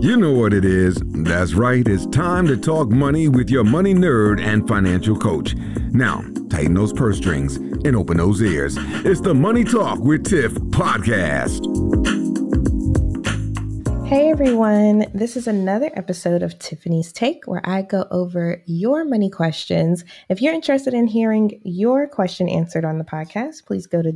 You know what it is. That's right. It's time to talk money with your money nerd and financial coach. Now, tighten those purse strings and open those ears. It's the Money Talk with Tiff podcast. Hey everyone, this is another episode of Tiffany's Take where I go over your money questions. If you're interested in hearing your question answered on the podcast, please go to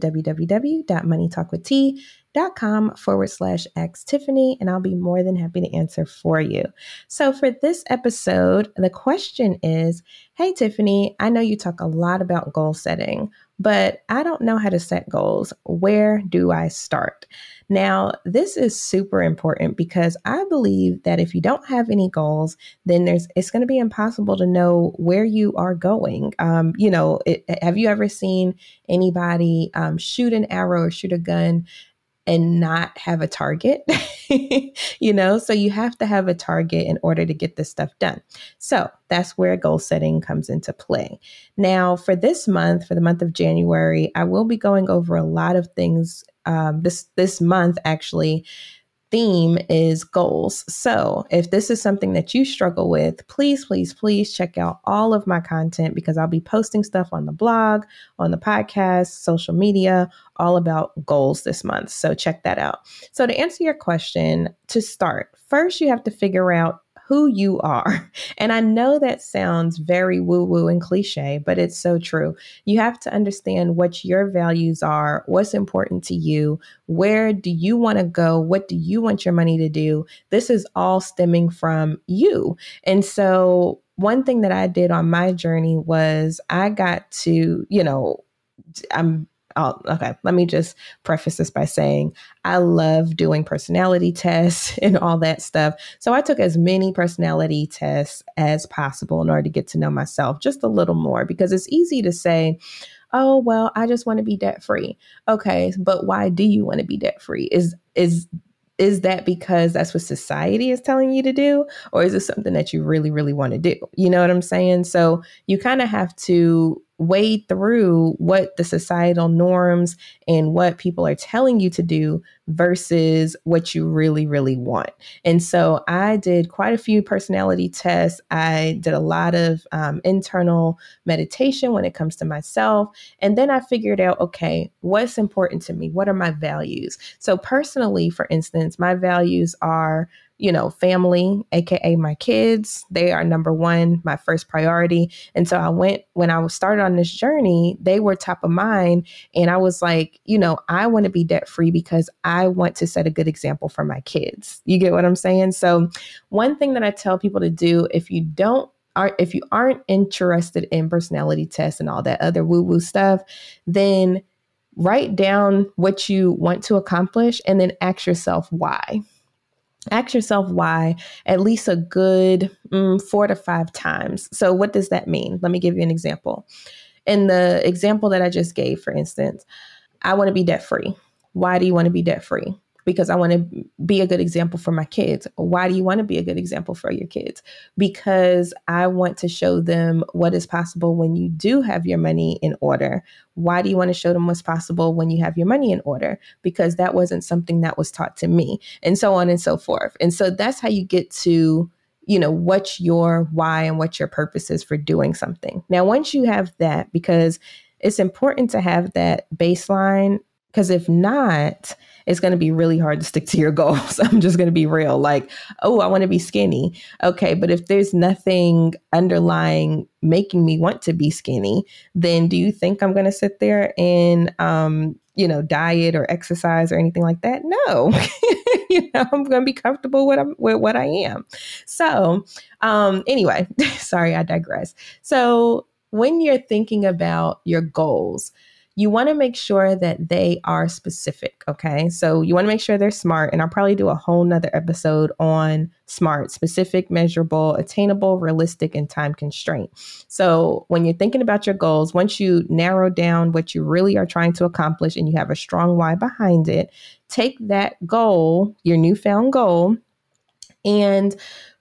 www.moneytalkwitht.com/Ask Tiffany, and I'll be more than happy to answer for you. So for this episode, the question is, hey Tiffany, I know you talk a lot about goal setting, but I don't know how to set goals. Where do I start? Now, this is super important because I believe that if you don't have any goals, then it's going to be impossible to know where you are going. Have you ever seen anybody shoot an arrow or shoot a gun and not have a target? So you have to have a target in order to get this stuff done. So that's where goal setting comes into play. Now, for this month, for the month of January, I will be going over a lot of things. This month, actually, theme is goals. So if this is something that you struggle with, please check out all of my content because I'll be posting stuff on the blog, on the podcast, social media, all about goals this month. So check that out. So to answer your question, to start, first you have to figure out who you are. And I know that sounds very woo-woo and cliche, but it's so true. You have to understand what your values are, what's important to you, where do you want to go, what do you want your money to do? This is all stemming from you. And so one thing that I did on my journey was I got to, let me just preface this by saying I love doing personality tests and all that stuff. So I took as many personality tests as possible in order to get to know myself just a little more, because it's easy to say, oh, well, I just want to be debt free. Okay, but why do you want to be debt free? Is that because that's what society is telling you to do? Or is it something that you really, really want to do? You know what I'm saying? So you kind of have to wade through what the societal norms and what people are telling you to do versus what you really, really want. And so I did quite a few personality tests. I did a lot of internal meditation when it comes to myself. And then I figured out, okay, what's important to me? What are my values? So personally, for instance, my values are family, AKA my kids. They are number one, my first priority. And so when I was started on this journey, they were top of mind. And I was like, I want to be debt free because I want to set a good example for my kids. You get what I'm saying? So one thing that I tell people to do, if you aren't interested in personality tests and all that other woo-woo stuff, then write down what you want to accomplish and then ask yourself why. Ask yourself why at least a good 4 to 5 times. So what does that mean? Let me give you an example. In the example that I just gave, for instance, I want to be debt free. Why do you want to be debt free? Because I want to be a good example for my kids. Why do you want to be a good example for your kids? Because I want to show them what is possible when you do have your money in order. Why do you want to show them what's possible when you have your money in order? Because that wasn't something that was taught to me, and so on and so forth. And so that's how you get to, what your why and what your purpose is for doing something. Now, once you have that, because it's important to have that baseline, because if not, it's going to be really hard to stick to your goals. I'm just going to be real. Like, oh, I want to be skinny. Okay. But if there's nothing underlying making me want to be skinny, then do you think I'm going to sit there and, diet or exercise or anything like that? No, I'm going to be comfortable with what I am. So anyway, sorry, I digress. So when you're thinking about your goals, you want to make sure that they are specific. Okay. So you want to make sure they're SMART. And I'll probably do a whole nother episode on SMART: specific, measurable, attainable, realistic, and time constraint. So when you're thinking about your goals, once you narrow down what you really are trying to accomplish and you have a strong why behind it, take that goal, your newfound goal, and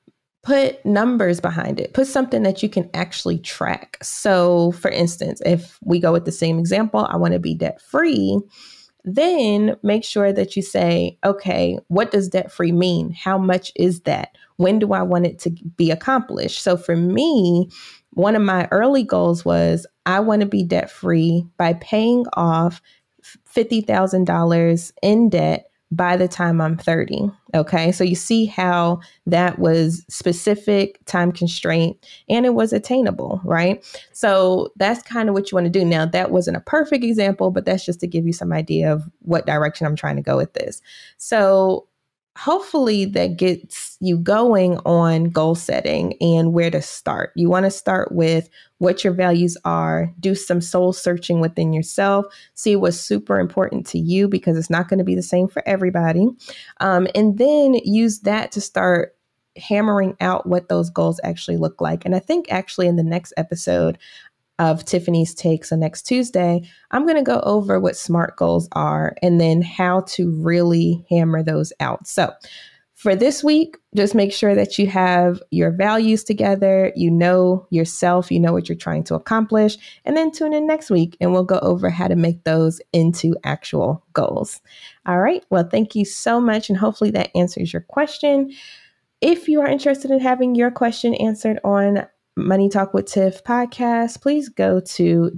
put numbers behind it. Put something that you can actually track. So for instance, if we go with the same example, I want to be debt free, Then make sure that you say, okay, what does debt-free mean? How much is that? When do I want it to be accomplished? So for me, one of my early goals was I want to be debt-free by paying off $50,000 in debt by the time I'm 30. Okay. So you see how that was specific, time constraint, and it was attainable, right? So that's kind of what you want to do. Now, that wasn't a perfect example, but that's just to give you some idea of what direction I'm trying to go with this. So hopefully that gets you going on goal setting and where to start. You want to start with what your values are, do some soul searching within yourself, see what's super important to you because it's not going to be the same for everybody. And then use that to start hammering out what those goals actually look like. And I think actually in the next episode of Tiffany's Takes on next Tuesday, I'm going to go over what SMART goals are and then how to really hammer those out. So for this week, just make sure that you have your values together, you know yourself, you know what you're trying to accomplish, and then tune in next week and we'll go over how to make those into actual goals. All right. Well, thank you so much. And hopefully that answers your question. If you are interested in having your question answered on Money Talk with Tiff podcast, please go to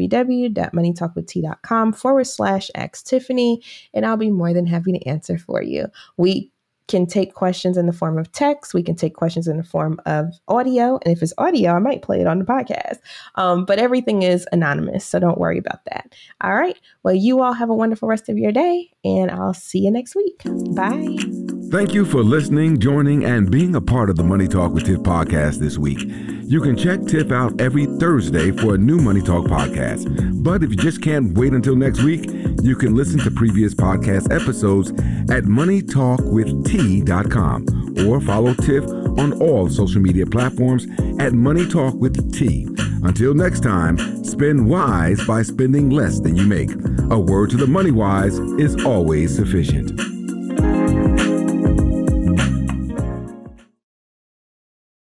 www.moneytalkwitht.com/Ask Tiffany, and I'll be more than happy to answer for you. We can take questions in the form of text. We can take questions in the form of audio. And if it's audio, I might play it on the podcast. But everything is anonymous, so don't worry about that. All right. Well, you all have a wonderful rest of your day, and I'll see you next week. Bye. Thank you for listening, joining, and being a part of the Money Talk with Tiff podcast this week. You can check Tiff out every Thursday for a new Money Talk podcast. But if you just can't wait until next week, you can listen to previous podcast episodes at moneytalkwitht.com or follow Tiff on all social media platforms at Money Talk with T. Until next time, spend wise by spending less than you make. A word to the money wise is always sufficient.